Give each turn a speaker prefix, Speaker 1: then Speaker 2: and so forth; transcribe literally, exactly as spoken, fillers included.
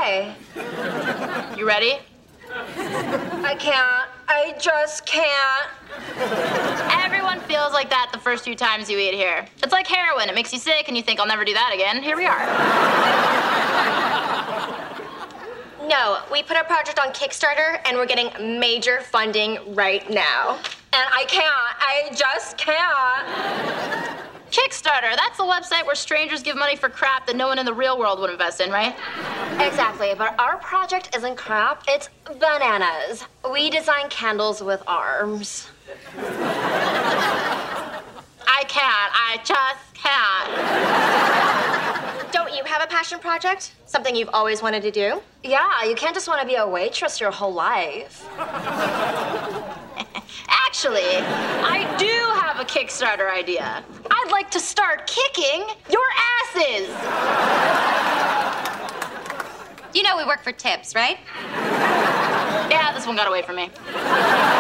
Speaker 1: Okay.
Speaker 2: You ready?
Speaker 1: I can't. I just can't.
Speaker 2: Everyone feels like that the first few times you eat here. It's like heroin. It makes you sick and you think, I'll never do that again. Here we are.
Speaker 1: No, we put our project on Kickstarter and we're getting major funding right now. And I can't. I just can't.
Speaker 2: Kickstarter, that's the website where strangers give money for crap that no one in the real world would invest in, right?
Speaker 1: Exactly, but our project isn't crap, it's bananas. We design candles with arms.
Speaker 2: I can't. I just can't.
Speaker 1: Don't you have a passion project? Something you've always wanted to do? Yeah, you can't just want to be a waitress your whole life.
Speaker 2: Actually, I do have a Kickstarter idea. I'd like to start kicking your asses.
Speaker 3: You know we work for tips, right?
Speaker 2: Yeah, this one got away from me.